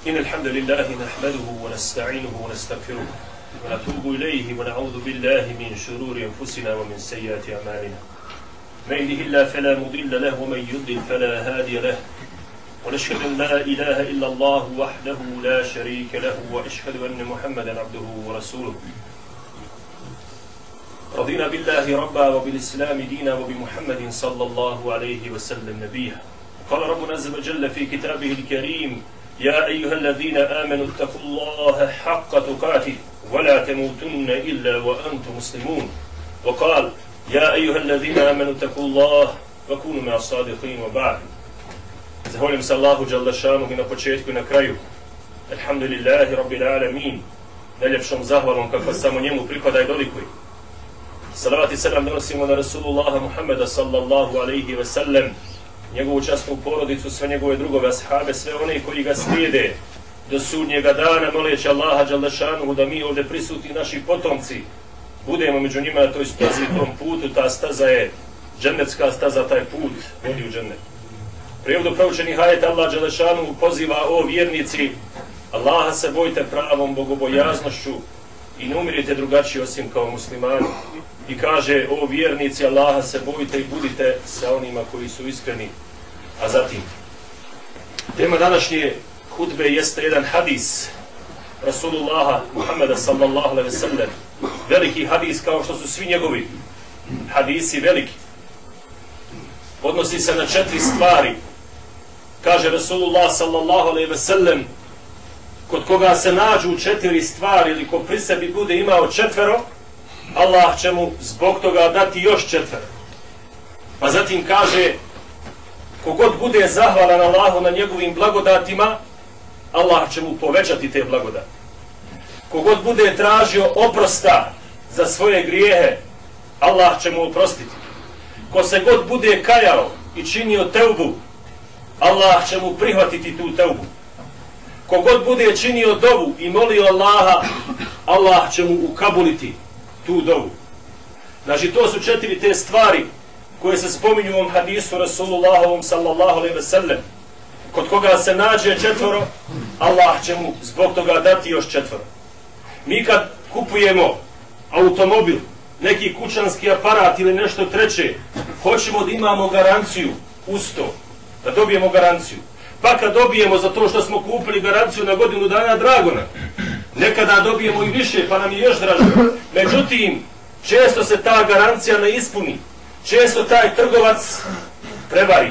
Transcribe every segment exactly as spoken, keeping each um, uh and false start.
إن الحمد لله نحمده ونستعينه ونستغفره ونتوب إليه ونعوذ بالله من شرور أنفسنا ومن سيئات أعمالنا من يهده الله فلا مضل له ومن يضلل فلا هادي له ونشهد أن لا إله إلا الله وحده لا شريك له وأشهد أن محمدا عبده ورسوله رضينا بالله ربا وبالإسلام دينا وبمحمد صلى الله عليه وسلم نبيا قال ربنا عز وجل في كتابه الكريم يا أيها الذين آمنوا اتقوا الله حق تقاته ولا تموتن إلا وأنتم مسلمون وقال يا أيها الذين آمنوا اتقوا الله وكونوا مع الصادقين وبعد. Zahvaljujem se Allahu dželle šanuhu i na početku i na kraju. Alhamdulillahi rabbil alamin. Najljepšom zahvalom kakva samo njemu pripada i dolikuje. Salavat i selam donosimo na Rasulullaha Muhammeda sallallahu alaihi ve sellem, njegovu časnu porodicu, sve njegove drugove ashabe, sve one koji ga slijede do sudnjega dana, moleći Allaha dželle šanuhu da mi ovdje prisutni naši potomci budemo među njima na toj stazi, tom putu. Ta staza je džennetska staza, taj put vodi u džennet. Prijevodu proučenih ajeta Allah dželle šanuhu poziva: o vjernici, Allaha se bojte pravom bogobojaznošću i ne umirite drugačije osim kao muslimani. I kaže: o vjernici, Allaha se bojte i budite sa onima koji su iskreni. A zatim, tema današnje hutbe jeste jedan hadis Rasulullaha Muhammeda sallallahu alejhi ve sellem. Veliki hadis kao što su svi njegovi hadisi veliki. Odnosi se na četiri stvari. Kaže Rasulullah sallallahu alejhi ve sellem: kod koga se nađu četiri stvari ili ko pri sebi bude imao četvero, Allah će mu zbog toga dati još četvero. Pa zatim kaže: kogod bude zahvalan Allahu na njegovim blagodatima, Allah će mu povećati te blagodati. Kogod bude tražio oprosta za svoje grijehe, Allah će mu oprostiti. Ko se god bude kajao i činio teubu, Allah će mu prihvatiti tu teubu. Kogod bude činio dovu i molio Allaha, Allah će mu ukabuliti tu dovu. Znači, to su četiri te stvari koje se spominju u ovom hadisu Rasulullahovom sallallahu alejhi ve sellem. Kod koga se nađe četvoro, Allah će mu zbog toga dati još četvoro. Mi kad kupujemo automobil, neki kućanski aparat ili nešto treće, hoćemo da imamo garanciju uz to, da dobijemo garanciju. Pa kad dobijemo za to što smo kupili garanciju na godinu dana, drago nam. Nekada dobijemo i više, pa nam je još draže. Međutim, često se ta garancija ne ispuni. Često taj trgovac prevari.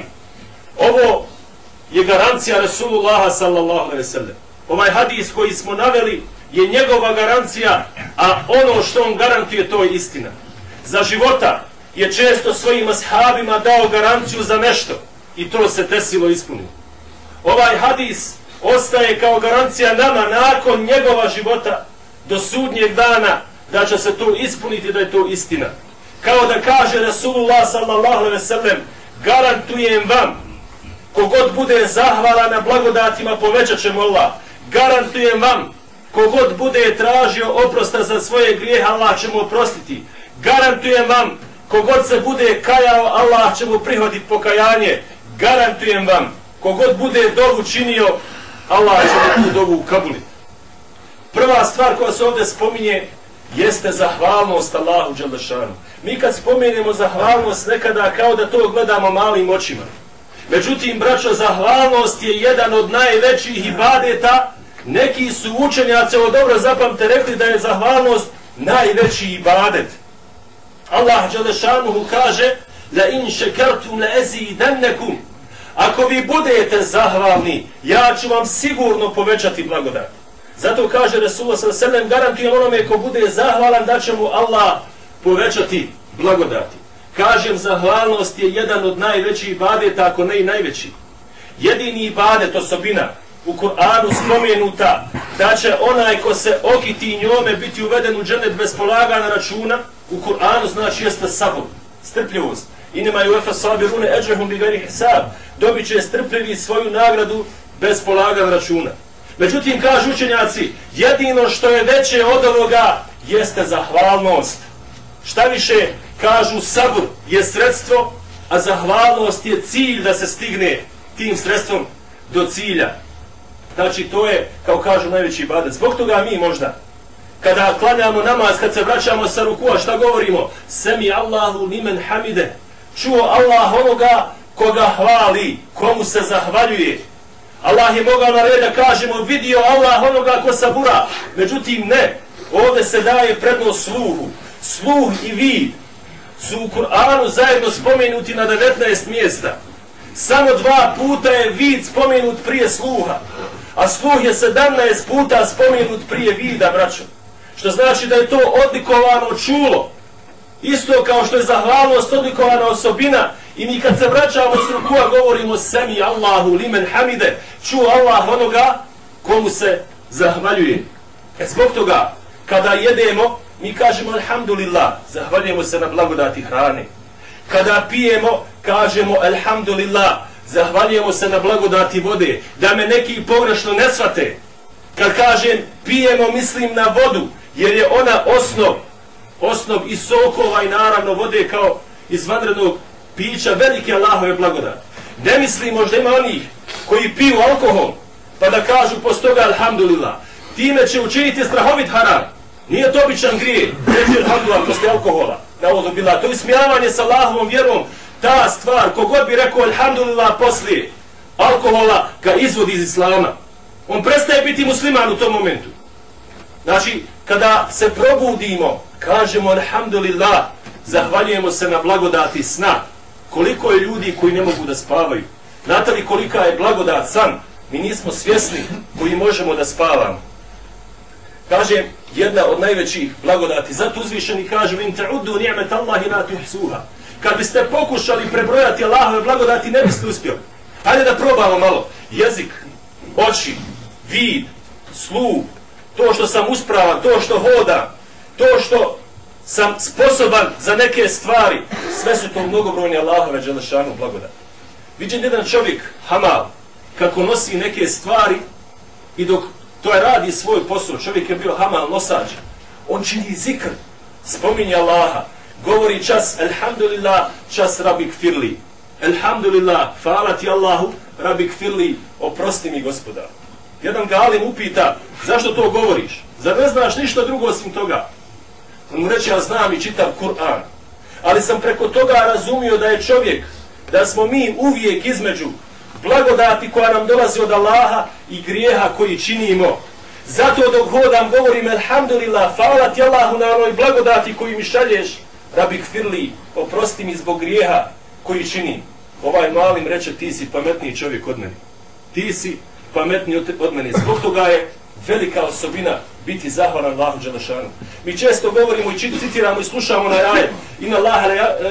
Ovo je garancija Rasulullaha sallallahu alejhi ve sellem. Ovaj hadis koji smo naveli je njegova garancija, a ono što on garantuje, to je istina. Za života je često svojim ashabima dao garanciju za nešto i to se desilo, ispunilo. Ovaj hadis ostaje kao garancija nama nakon njegova života do sudnjeg dana da će se to ispuniti, da je to istina. Kao da kaže Rasulullah sallallahu alejhi ve sellem: garantujem vam, kogod bude zahvalan na blagodatima, povećat će mu Allah. Garantujem vam, kogod bude tražio oprosta za svoje grijehe, Allah će mu oprostiti. Garantujem vam, kogod se bude kajao, Allah će mu prihvatiti pokajanje. Garantujem vam, kogod bude dovu činio, Allah će mu tu dovu ukabuliti. Prva stvar koja se ovdje spominje jeste zahvalnost Allahu dželle šanuhu. Mi kad spomenemo zahvalnost, nekada kao da to gledamo malim očima. Međutim, braćo, zahvalnost je jedan od najvećih ibadeta. Neki su učenjaci, ovo dobro zapamte, rekli da je zahvalnost najveći ibadet. Allah dželle šanuhu kaže: la in šekertum la ezidannekum. Ako vi budete zahvalni, ja ću vam sigurno povećati blagodat. Zato kaže Rasulullah sallallahu alejhi ve sellem: garantujem onome ko bude zahvalan da će mu Allah povećati blagodati. Kažem, zahvalnost je jedan od najvećih ibadeta, ako ne i najveći. Jedini ibadet, osobina u Kur'anu spomenuta da će onaj ko se okiti njome biti uveden u džennet bez polaganja računa, u Kur'anu znači jeste sabor, strpljivost. Inema yuwaffa sabirune ecrahum bigajri hisab. Dobit će strpljivi svoju nagradu bez polaganja računa. Međutim, kažu učenjaci, jedino što je veće od ovoga jeste zahvalnost. Šta više, kažu, sabr je sredstvo, a zahvalnost je cilj da se stigne tim sredstvom do cilja. Znači to je, kao kažu, najveći ibadet. Zbog toga mi možda, kada klanjamo namaz, kad se vraćamo sa rukua, šta govorimo? Semi Allahu limen hamide. Čuo Allah onoga koga hvali, komu se zahvaljuje. Allah je mogao na red da kažemo, vidio Allah onoga ko sabura. Međutim ne, ovdje se daje prednost sluhu. Sluh i vid su u Kur'anu zajedno spomenuti na devetnaest mjesta. Samo dva puta je vid spomenut prije sluha, a sluh je sedamnaest puta spomenut prije vida, braćo. Što znači da je to odlikovano čulo. Isto kao što je zahvalnost odlikovana osobina. I mi kad se vraćamo s rukua govorimo semi Allahu limen hamide. Čuo Allah onoga komu se zahvaljuje. E zbog toga, kada jedemo, mi kažemo alhamdulillah, zahvaljujemo se na blagodati hrane. Kada pijemo, kažemo alhamdulillah, zahvaljujemo se na blagodati vode. Da me neki pogrešno ne shvate. Kad kažem pijemo, mislim na vodu, jer je ona osnov, osnov i sokova i naravno vode kao izvanrednog pića, velike Allahove blagodati. Ne mislim, možda ima onih koji piju alkohol, pa da kažu posto toga alhamdulillah. Time će učiniti strahovit haram. Nije to običan grije, reći alhamdulillah posle alkohola. To je ismijavanje sa Allahovom vjerom. Ta stvar, kogod bi rekao alhamdulillah posle alkohola, ga izvodi iz islama. On prestaje biti musliman u tom momentu. Znači, kada se probudimo, kažemo alhamdulillah, zahvaljujemo se na blagodati sna. Koliko je ljudi koji ne mogu da spavaju? Znate li kolika je blagodat san? Mi nismo svjesni koji možemo da spavamo. Kaže, jedna od najvećih blagodati. Zato uzvišeni kaže, in ta'uddu ni'met Allahi la tuhsuha. Kad biste pokušali prebrojati Allahove blagodati, ne biste uspjeli. Hajde da probamo malo. Jezik, oči, vid, sluh, to što sam uspravan, to što hodam, to što sam sposoban za neke stvari, sve su to mnogobrojne Allahove dželešanu blagodati. Vidim jedan čovjek, hamal, kako nosi neke stvari i dok to je radi svoj posao, čovjek je bio hamal, nosač, on čini zikr, spominje Allaha, govori čas alhamdulillah, čas rabik firli. Alhamdulillah, hvala ti Allahu, rabik firli, oprosti mi gospodar. Jedan ga alim upita, zašto to govoriš? Zar ne znaš ništa drugo osim toga? On mu reče, ja znam i čitam Kur'an. Ali sam preko toga razumio da je čovjek, da smo mi uvijek između blagodati koja nam dolazi od Allaha i grijeha koji činimo. Zato dok hodam govorim alhamdulillah, hvala ti Allahu na onoj blagodati koju mi šalješ, rabik firli, oprosti mi zbog grijeha koji činim. Ovaj malim reče, ti si pametniji čovjek od mene. Ti si pametniji od mene. Zbog toga je velika osobina biti zahvalan Allahu dželešanu. Mi često govorimo i citiramo i slušamo na ajet inna Allaha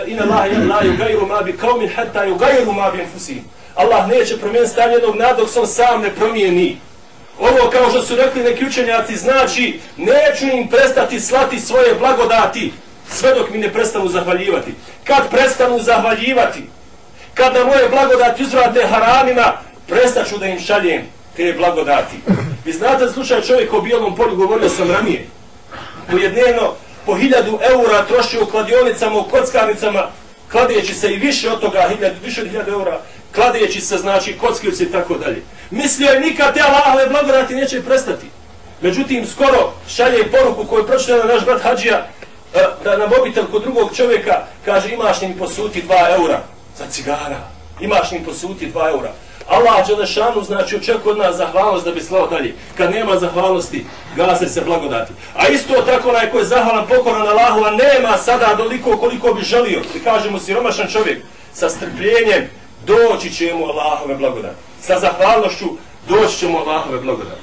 la yugayyiru ma bi qaumin hatta yugayyiru ma bi anfusihim. Allah neće promijeniti stanje jednog naroda dok se on sam ne promijeni. Ovo, kao što su rekli neki učenjaci, znači neću im prestati slati svoje blagodati sve dok mi ne prestanu zahvaljivati. Kad prestanu zahvaljivati, kad na moje blagodati uzvrate haramima, prestaću da im šaljem te blagodati. Vi znate slučaj čovjek o Bijelom polju, govorio sam ranije, koji je dnevno po hiljadu eura trošio u kladionicama, u kockarnicama, kladeći se i više od toga, hiljadu, više od hiljadu eura, kladeći se, znači, kockivci i tako dalje. Mislio je nikad te Allahove blagodati neće prestati. Međutim, skoro šalje i poruku koju pročitao naš brat Hadžija, da na mobitel kod drugog čovjeka kaže, imaš im posuti dva eura za cigara, imaš im posuti dva eura. Allah dželešanu, znači, očekuje od nas zahvalnost da bi slao dalje. Kad nema zahvalnosti, gase se blagodati. A isto tako onaj ko je zahvalan, pokoran Allahu, a nema sada doliko koliko bi želio, i kažemo siromašan čovjek, sa strpljenjem doći će mu Allahove blagodati. Sa zahvalnošću doći će mu Allahove blagodati.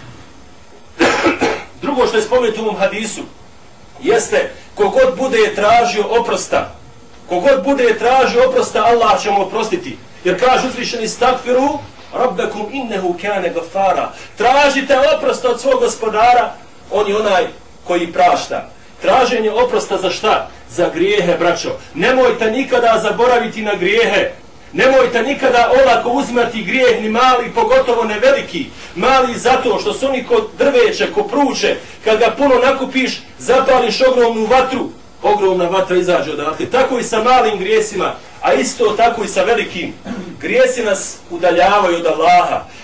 Drugo što je spomenuto u ovom hadisu, jeste kogod bude tražio oprosta, kogod bude tražio oprosta, Allah će mu oprostiti. Jer kaže uzvišeni stakfiru, rabbekum innehu kane gafara. Tražite oprosta od svog gospodara, on je onaj koji prašta. Traženje oprosta za šta? Za grijehe, braćo. Nemojte nikada zaboraviti na grijehe. Nemojte nikada olako uzimati grijeh, ni mali, pogotovo ne veliki. Mali zato što su oni kod drveće, ko pruče, kad ga puno nakupiš, zapališ ogromnu vatru, ogromna vatra izađe odatle. Tako i sa malim grijesima, a isto tako i sa velikim. Grijesi nas udaljavaju od Allaha.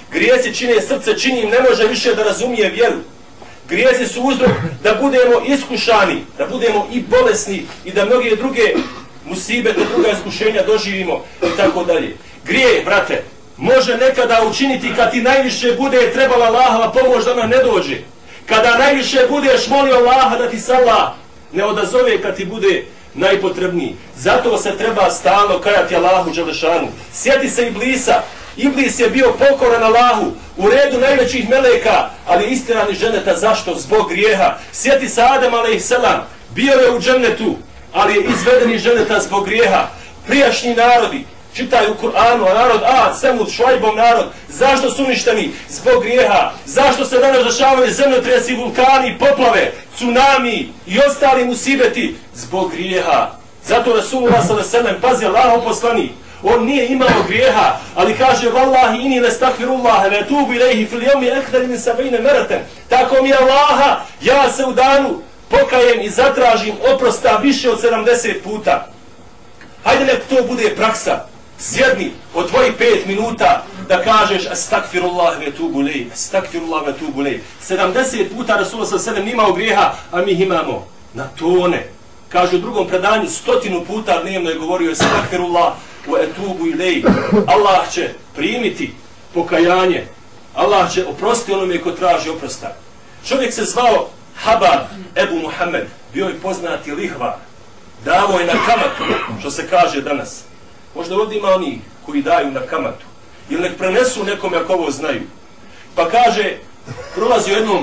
Grijesi čine srce, čini im, ne može više da razumije vjeru. Grijesi su uzrok da budemo iskušani, da budemo i bolesni i da mnoge druge musibete, druga iskušenja doživimo i tako dalje. Grijeh, brate, može nekada učiniti kad ti najviše bude trebala Allahova pomoć da ona ne dođe. Kada najviše budeš molio Allaha da ti se Allah ne odazove kad ti bude najpotrebniji. Zato se treba stalno kajati Allahu dželešanu. Sjeti se Iblisa. Iblis je bio pokoran Allahu, u redu najvećih meleka, ali istjerani ženeta. Zašto? Zbog grijeha. Sjeti se Adem alejselam. Bio je u džennetu, ali je izveden iz ženeta zbog grijeha. Prijašnji narodi, čitaju u Kur'anu, a narod Ad, Semud, Šuajbov narod, zašto su uništeni? Zbog grijeha. Zašto se danas dešavaju zemljotresi, vulkani, poplave, tsunami i ostali musibeti? Zbog grijeha. Zato Rasulullah sallallahu alejhi ve sellem, pazi, Allahov poslanik, on nije imao grijeha, ali kaže vallahi inni nestakfirullaha ve etubu ilejhi fil yawmi akthar min sab'ina maratan. Tako mi Allaha, ja se u danu pokajem i zatražim oprosta više od sedamdeset puta. Hajde nek to bude praksa. Sjedni od tvojih pet minuta da kažeš astakfirullah ve etubu ilejhi, astakfirullah ve etubu ilejhi. sedamdeset puta Rasulullah sallallahu alejhi ve sellem nimao grijeha, a mi imamo na tone. Kaže u drugom predanju stotinu puta dnevno je govorio astakfirullah ve etubu ilejhi. Allah će primiti pokajanje. Allah će oprostiti onome ko traži oprosta. Čovjek se zvao Habab Ebu Muhammed, bio je poznati lihvar. Davo je na kamatu, što se kaže danas. Možda ovdje ima oni koji daju na kamatu. Ili nek prenesu nekome ako ovo znaju. Pa kaže, prolazi u jednom,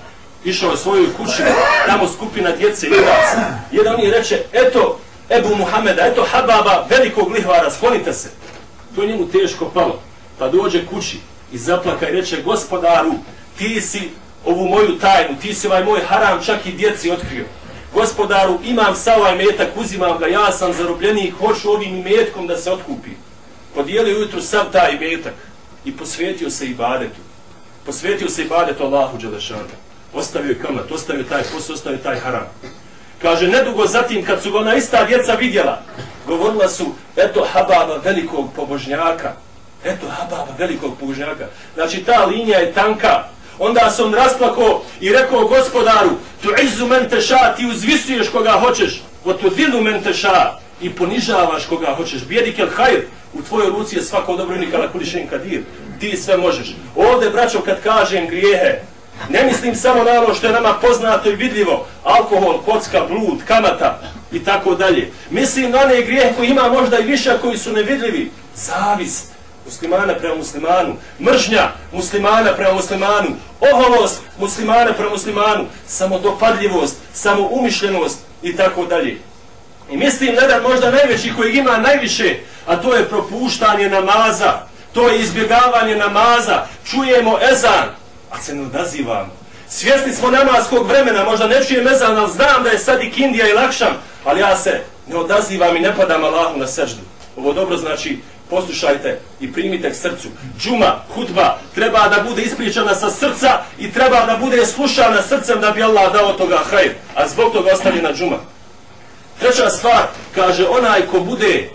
išao je svojoj kući, tamo skupina djece i odraca. Jedan mi reče, eto Ebu Muhameda, eto Hababa, velikog lihvara, sklonite se. To je njemu teško palo. Pa dođe kući i zaplaka i reče, gospodaru, ti si ovu moju tajnu, ti si ovaj moj haram čak i djeci otkrio. Gospodaru, imam sav ovaj metak, uzimam ga, ja sam zarobljenik, hoću ovim imetkom da se otkupi. Podijelio ujutru sav taj imetak i posvetio se ibadetu. Posvetio se ibadetu Allahu dželešanu. Ostavio je kamat, ostavio taj posao, ostavio taj haram. Kaže, nedugo zatim, kad su ga ona ista djeca vidjela, govorila su, eto Hababa velikog pobožnjaka. Eto Hababa velikog pobožnjaka. Znači, ta linija je tanka. Onda se on rasplakao i rekao, gospodaru, tu izzu men teša, ti uzvisuješ koga hoćeš, o tu dilu men teša, i ponižavaš koga hoćeš. Bjedikel hajr, u tvojoj ruci je svako dobro nikada na kulišen kadir. Ti sve možeš. Ovdje, braćo, kad kažem grijehe, ne mislim samo na ono što je nama poznato i vidljivo, alkohol, kocka, blud, kamata i tako dalje. Mislim na one grijehe koji ima možda i više koji su nevidljivi. Zavist muslimana prema muslimanu, mržnja muslimana prema muslimanu, oholost muslimana prema muslimanu, samodopadljivost, samoumišljenost i tako dalje. I mislim jedan možda najveći koji ima najviše, a to je propuštanje namaza, to je izbjegavanje namaza. Čujemo ezan, a se ne odazivamo. Svjesni smo namaskog vremena, možda ne čujem ezan, ali znam da je sad i kindija i lakšam, ali ja se ne odazivam i ne padam Allahu na seždu. Ovo dobro znači, poslušajte i primite k srcu. Džuma, hudba, treba da bude ispričana sa srca i treba da bude slušana srcem da bi Allah dao toga hajr, a zbog toga ostavljena džuma. Treća stvar, kaže, onaj ko bude,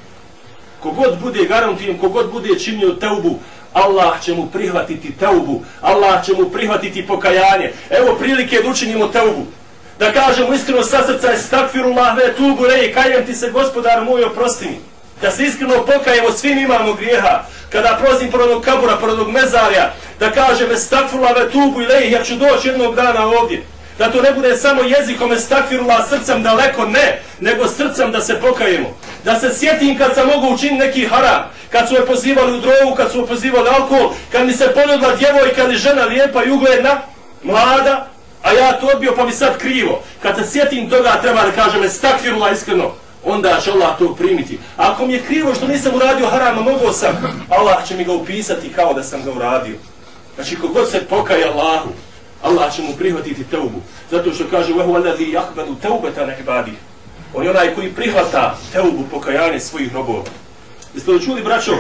kogod bude, garantujem, kogod bude činio teubu, Allah će mu prihvatiti teubu, Allah će mu prihvatiti pokajanje. Evo prilike da učinimo teubu. Da kažemo iskreno sa srca, estakfirullah ve etubu ilejhi, kajem ti se, gospodar moj, oprosti mi. Da se iskreno pokajemo, svim imamo grijeha. Kada prolazim pored onog kabura, pored onog mezarja, da kažem estakfirullah ve etubu ilejhi, ja ću doći jednog dana ovdje. Da to ne bude samo jezikom estakfirullah, srcem daleko, ne, nego srcem da se pokajemo. Da se sjetim kad sam mogu učiniti neki haram, kad su me pozivali u drogu, kad su me pozivali alkohol, kad mi se ponudila djevojka ili žena lijepa i ugledna, mlada, a ja to odbio pa mi sad krivo. Kad se sjetim toga, treba da kažem estakfirullah iskreno, onda će Allah to primiti. A ako mi je krivo što nisam uradio harama, mogao sam, Allah će mi ga upisati kao da sam ga uradio. Znači, kogod se pokaje Allahu, Allah će mu prihvatiti teubu. Zato što kaže وَهُوَ الَّذِي يَقْبَلُ تَوْبَةَ عِبَادِهِ. On je onaj koji prihvata teubu, pokajanje svojih robova. Jeste li čuli, braćo,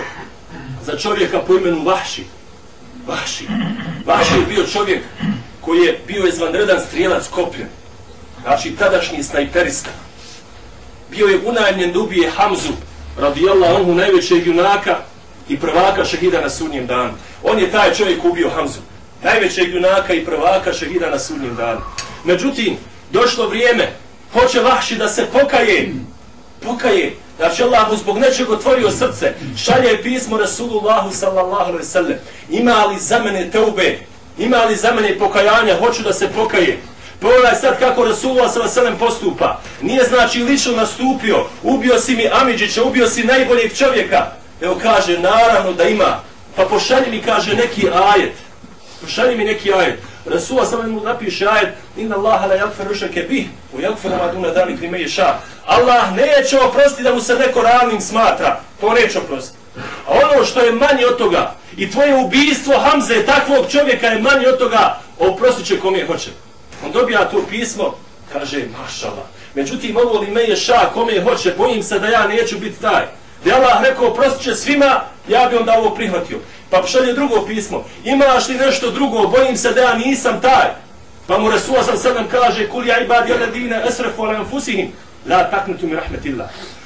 za čovjeka po imenu Vahši? Vahši. Vahši je bio čovjek koji je bio izvanredan strijelac kopljen. Znači, tadašnji snajperista. Bio je unajmljen da ubije Hamzu, radijallahu anhu, najvećeg junaka, i prvaka šehida na sudnjem danu. On je taj čovjek ubio Hamzu, najvećeg junaka i prvaka šehida na sudnjem danu. Međutim, došlo vrijeme, hoće Vahši da se pokaje, pokaje, znači Allah mu zbog nečeg otvorio srce, šalje pismo Rasulullahu sallallahu alejhi ve sellem, ima li za mene teube, ima li za mene pokajanja, hoću da se pokaje. Pogledaj sad kako Rasulullah sallallahu alejhi ve sellem postupa. Nije znači lično nastupio, ubio si mi Amidžića, ubio si najboljeg čovjeka. Evo kaže, naravno da ima. Pa pošalji mi, kaže, neki ajet. Pošalji mi neki ajet. Rasulullah sallallahu alejhi ve sellem mu napiše ajet: Inna Allaha la yaghfiru shirka bihi wa yaghfiru ma duna zalika liman yasha. Allah neće oprostiti da mu se neko ravnim smatra. To neće oprostiti. A ono što je manje od toga, i tvoje ubijstvo Hamze, takvog čovjeka, je manje od toga, oprostit će kome hoće. On dobija to pismo, kaže, mašallah. Međutim, ovo li me je ša, kome hoće, bojim se da ja neću biti taj. Da je Allah rekao, oprostit će svima, ja bi onda ovo prihvatio. Pa šalje drugo pismo, imaš li nešto drugo, bojim se da ja nisam taj. Pa mu Rasulullah sallallahu alejhi ve sellem kaže: Kul ja ibadi alladine asrafu ala anfusihim la taqnatu min rahmatillah.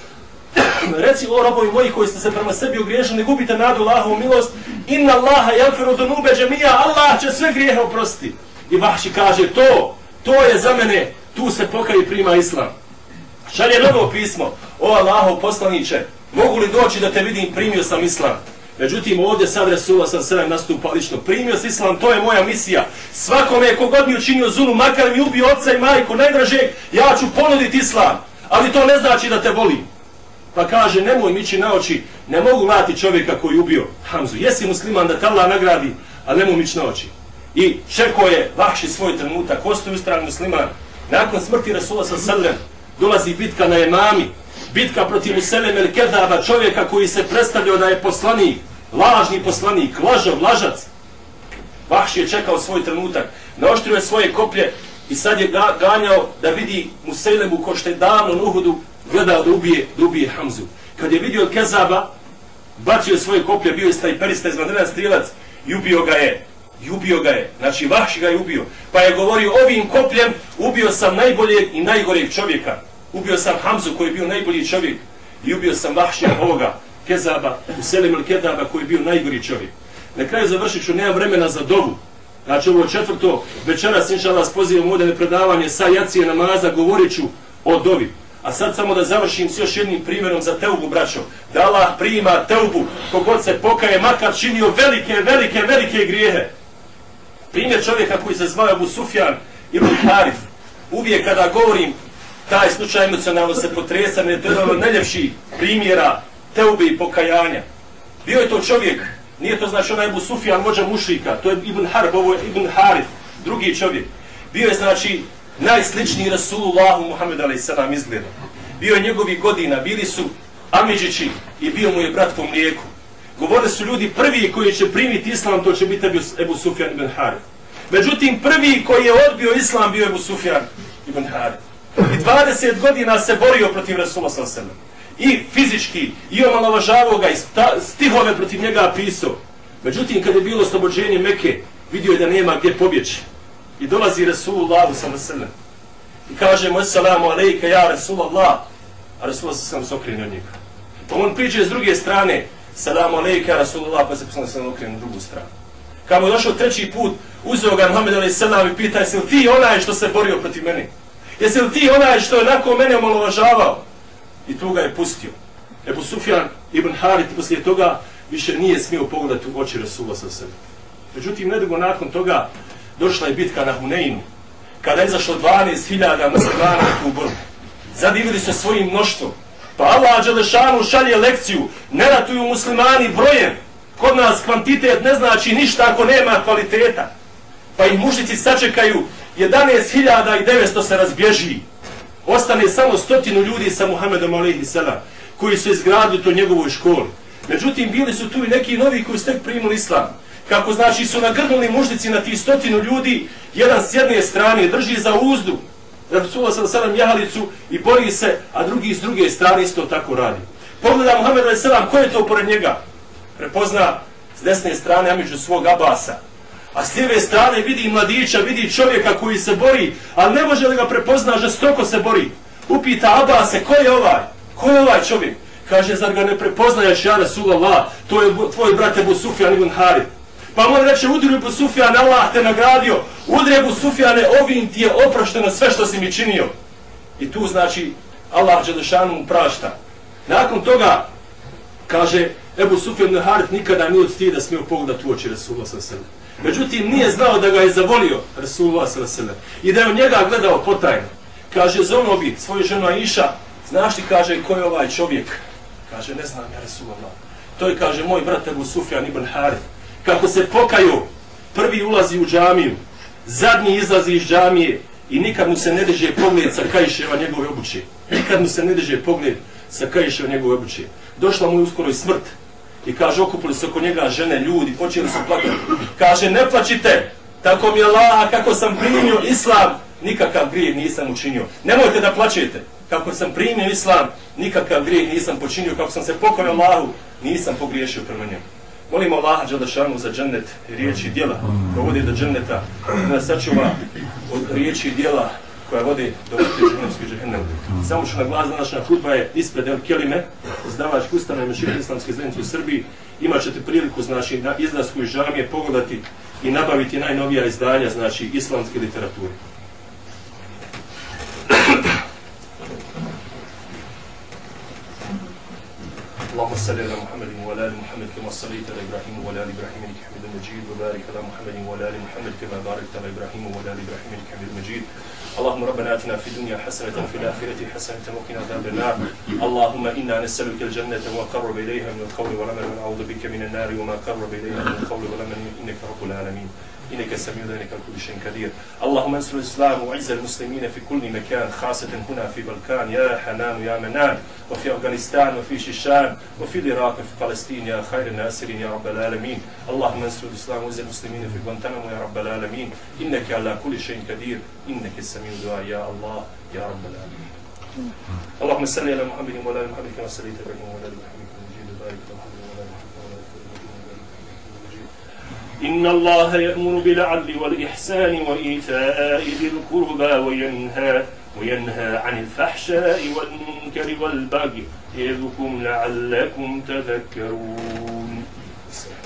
Reci, o robovi moji koji ste se prema sebi ogriješili, ne gubite nadu Allahovu milost. Inna Allaha yaghfiru dunuba jami'a, Allah će sve grijehe oprostiti. I Vahši kaže, to, to je za mene, tu se pokaje i prima islam. Šalje novo pismo: o Allahov poslaniče, mogu li doći da te vidim, primio sam islam. Međutim, ovdje sad Rasulullah sallallahu alejhi ve sellem nastupa lično. Primio sam islam, to je moja misija. Svakome kogod mi učinio zulu, makar mi ubio oca i majku najdražeg, ja ću ponuditi islam. Ali to ne znači da te volim. Pa kaže, nemoj mi ići na oči, ne mogu gledati čovjeka koji ubio Hamzu. Jesi musliman da te Allah nagradi, ali nemoj mi ići na oči. I čekao je Vahši svoj trenutak, ostao ustran musliman. Nakon smrti Rasulullah sallallahu alejhi ve sellem dolazi bitka na Emami, bitka protiv Museleme el-Kedaba, čovjeka koji se predstavljao da je poslanik, lažni poslanik, lažov, lažac. Vahši je čekao svoj trenutak, naoštrio je svoje koplje i sad je ga, ganjao da vidi Muselemu ko što je davno na Uhudu gledao da ubije, da ubije Hamzu. Kad je vidio Kezaba, bacio svoje koplje, bio je stajperista, izvanredan strilac i ubio ga je. I ubio ga je, znači Vahši ga je ubio. Pa je govorio, ovim kopljem ubio sam najboljeg i najgoreg čovjeka. Ubio sam Hamzu koji je bio najbolji čovjek i ubio sam Vahšija ovoga Kezaba, Museleme el-Kedaba koji je bio najgori čovjek. Na kraju završit ću, nemam vremena za dovu. Znači ovo četvrto, večeras inšallah pozivam ovdje na predavanje sa jacije namaza, govorit ću o dovi. A sad samo da završim s još jednim primjerom za teubu, braćo. Da Allah prima teubu kogod se pokaje, makar činio velike, velike, velike grijehe. Primjer čovjeka koji se zvao Ebu Sufjan ibn Harif. Uvijek kada govorim, taj slučaj emocionalno se potresa, ne trebalo najljepši primjera teube i pokajanja. Bio je to čovjek, nije to znači onaj Ebu Sufjan, vođa mušrika, to je Ibn Harb, ovo je Ibn Harif, drugi čovjek. Bio je znači najsličniji Rasulullahu Muhammed alejhi selam izgleda. Bio je njegovih godina, bili su Amidžići i bio mu je brat po mlijeku. Govorili su ljudi, prvi koji će primiti islam, to će biti Ebu Sufjan ibn Harif. Međutim, prvi koji je odbio islam bio Ebu Sufjan ibn Harif. I dvadeset godina se borio protiv Rasulullah sallallahu alejhi ve sellem. I fizički, i omalovažavao ga, i stihove protiv njega pisao. Međutim, kad je bilo oslobođenje Mekke, vidio je da nema gdje pobjeći. I dolazi Rasulullah sallallahu alejhi ve sellem. I kaže mu, assalamu alejka ja Rasulullah. A Rasulullah sallallahu alejhi ve sellem se okrene od njega. Pa on priđe s druge strane, salamu alejka ja Rasulullah, pa se poslanik sallallahu alejhi ve sellem okrene na drugu stranu. Kad mu je došao treći put, uzeo ga Muhammed alejhi selam i pita, jesi li ti onaj što se borio protiv mene? Jesi li ti onaj što je nakon mene omalovažavao? I tu ga je pustio. Ebu Sufjan ibn Harith poslije toga više nije smio pogledati u oči Rasulullah sallallahu alejhi ve sellem. Međutim, nedugo nakon toga došla je bitka na Huneinu, kada je izašlo dvanaest hiljada muslimana u tu borbu. Zadivili se svojim mnoštvom. Pa Allah dželešanu šalje lekciju, ne ratuju muslimani brojem. Kod nas kvantitet ne znači ništa ako nema kvaliteta. Pa ih mušnici sačekaju, jedanaest hiljada devetsto se razbježi. Ostane samo stotinu ljudi sa Muhammedom alejhi selam, koji su izgradili to njegovoj školi. Međutim, bili su tu i neki novi koji su tek primili islam. Kako znači su nagrnuli mušnici na tih stotinu ljudi, jedan s jedne strane drži za uzdu Rasulullah sallallahu alejhi ve sellem jahalicu i bori se, a drugi s druge strane isto tako radi. Pogleda Muhammed alejhi selam, ko je to pored njega? Prepozna s desne strane Amidžu svog Abasa. A s lijeve strane vidi mladića, vidi čovjeka koji se bori, ali ne može li ga prepozna, žestoko se bori. Upita Abase, ko je ovaj? Ko je ovaj čovjek? Kaže, zar ga ne prepoznaješ, ja Rasulallah, to je tvoj brat Ebu Sufjan ibn Harith. Pa mu reče, udri Ebu Sufjan, Allah te nagradio, udri Ebu Sufjane, ovim ti je oprošteno sve što si mi činio. I tu znači, Allah Đelešanu mu prašta. Nakon toga, kaže, Ebu Sufjan ibn Harith nikada nije od stida smio pogledati u oči Rasulullah sallallahu alejhi ve sellem. Međutim, nije znao da ga je zavolio Rasulullah sallallahu alejhi ve sellem i da je on njega gledao potajno. Kaže, zovno bi svoju ženu Aisha, znaš li, kaže, ko je ovaj čovjek? Kaže, ne znam ja Rasulullah. To je, kaže, moj brat Ebu Sufjan ibn Harith. Kako se pokaju, prvi ulazi u džamiju, zadnji izlazi iz džamije i nikad mu se ne diže pogled sa kaiševa njegove obuće. Nikad mu se ne diže pogled sa kaiševa njegove obuće. Došla mu uskoro i smrt i kaže, okupili se oko njega žene, ljudi, počeli su plakati. Kaže, ne plačite, tako mi je Allah, kako sam primio islam, nikakav grijeh nisam učinio. Nemojte da plačete, kako sam primio islam, nikakav grijeh nisam počinio, kako sam se pokorio Allahu, nisam pogriješio prema njemu. Molimo Allaha Đelešanu za džennet riječi i djela koja vode do dženneta, da nas sačuva od riječi i djela koja vode do vatre džehennemske džehennema. Samo ću naglasiti, današnja hudba je ispred El Kelime, izdavačke ustanove Mešihite islamske zajednice u Srbiji. Imat ćete priliku, znači, na izlasku iz džamije pogledati i nabaviti najnovija izdanja, znači, islamske literature. اللهم صل على محمد وعلى ال محمد كما صليت على ابراهيم وعلى ال ابراهيم انك حميد مجيد وبارك على محمد وعلى ال محمد كما باركت على ابراهيم وعلى ال ابراهيم انك حميد مجيد. اللهم ربنا اتنا في الدنيا حسنه وفي الاخره حسنه وقنا عذاب النار. اللهم انا نسالك الجنه وما قرب اليها من القول والعمل ونعوذ بك من النار وما قرب اليها من القول والعمل انك رب العالمين. إنك سميع ذلك كل شيء قدير. اللهم انصر الإسلام وعز المسلمين في كل مكان، خاصة هنا في بلقان يا حنان يا منان، وفي أفغانستان وفي شيشان وفي العراق وفي فلسطين يا خير الناصرين يا رب العالمين. اللهم انصر الإسلام وعز المسلمين في غوانتنامو يا رب العالمين. إنك على كل شيء قدير، إنك السميع الدعاء يا الله يا رب العالمين. اللهم صل على محمد وعلى آل محمد كما صليت على إبراهيم وعلى آل إبراهيم إنك حميد مجيد وبارك على محمد وعلى آل محمد. إن الله يأمر بالعدل والإحسان وإيتاء ذي القربى وينهى وينهى عن الفحشاء والمنكر والبغي يعظكم لعلكم تذكرون.